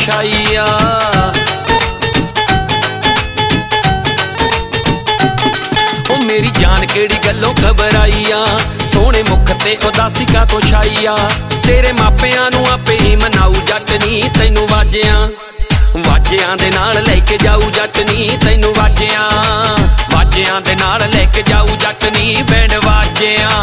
छाई आ। ओ मेरी जान केड़ी गल्लों घबराई आ, सोहणे मुख ते उदासी का तो छाई आ। तेरे मापियां नूं आपे ही मनाऊ जट नी, तैनू वाजियां वाजियां दे नाल लैके जाऊ जट नी, तैनू वाजियां वाजियां दे नाल लैके जाऊ जट नी, बैंड वाजियां।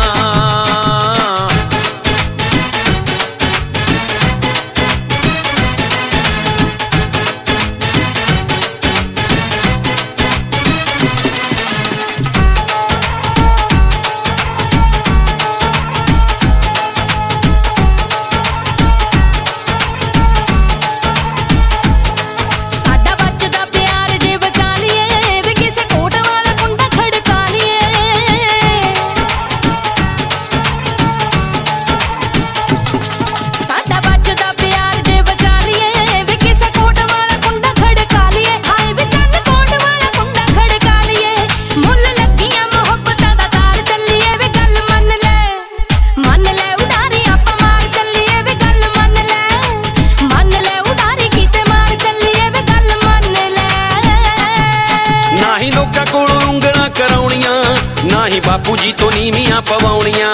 ना ही बापू जी तो नीवियां पवाउणियां,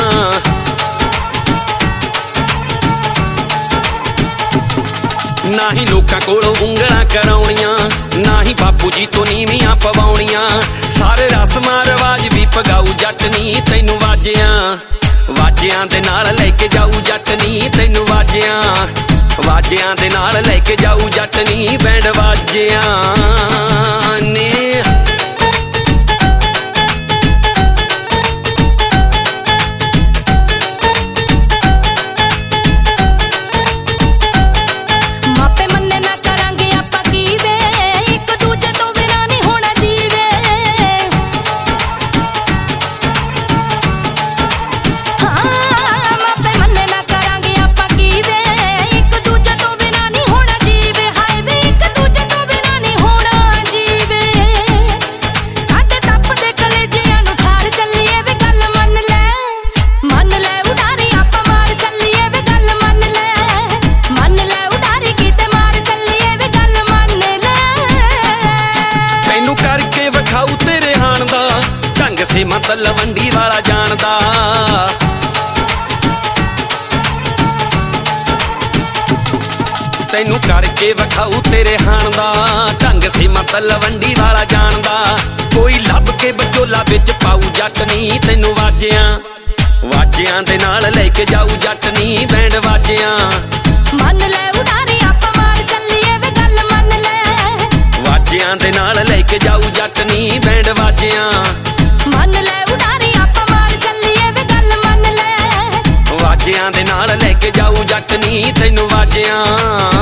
ना ही लोकां कोलों उंगलां कराउणियां, ना ही बापू जी तो नीवियां पवाउणियां। सारे रस्मां रिवाज भी पगाऊ जट नी, तैनू वाजियां वाजियां दे नाल लैके जाऊ जट नी, तैनू वाजियां वाजियां दे नाल लैके जाऊ जट नी, बैंड वाजियां ने। मैं तलवंडी वाला जानदा, तैनू करके वखाऊ तेरे हाण दा ढंग से मैं तलवंडी वाला जानदा। कोई लभ के बचोला बिच पाऊ जट नी, तैनू वाजियां वाजियां दे नाल लैके जाऊ जट नी, बैंड वाजियां मन ले उडारी आपां मार चलिए वे गल मन ले, वाजियां दे नाल लैके जाऊ जट नी, बैंड वाजियां मन ले उडारी आपां मार चलिए वे गल मन ले, वाजियां दे नाल लैके जाऊ जट नी, तैनू वाजियां।